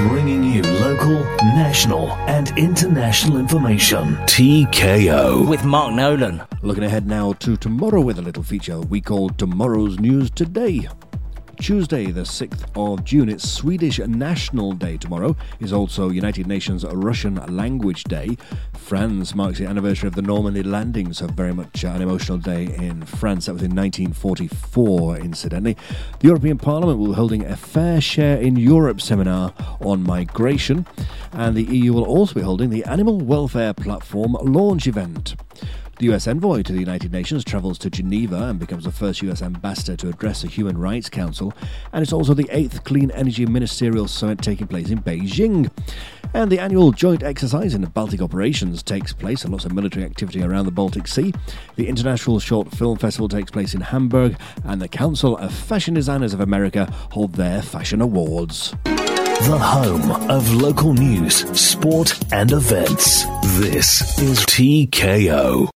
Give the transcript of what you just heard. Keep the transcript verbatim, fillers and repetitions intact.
bringing you local, national and international information. T K O. With Mark Nolan. Looking ahead now to tomorrow with a little feature we call Tomorrow's News Today. Tuesday, the sixth of June, it's Swedish National Day tomorrow. Is also United Nations Russian Language Day. France marks the anniversary of the Normandy landings, so very much an emotional day in France. That was in nineteen forty-four, incidentally. The European Parliament will be holding a Fair Share in Europe seminar on migration, and the E U will also be holding the Animal Welfare Platform launch event. The U S envoy to the United Nations travels to Geneva and becomes the first U S ambassador to address the Human Rights Council, and it's also the eighth Clean Energy Ministerial Summit taking place in Beijing. And the annual joint exercise in the Baltic Operations takes place, and lots of military activity around the Baltic Sea. The International Short Film Festival takes place in Hamburg, and the Council of Fashion Designers of America hold their Fashion Awards. The home of local news, sport and events. This is T K O.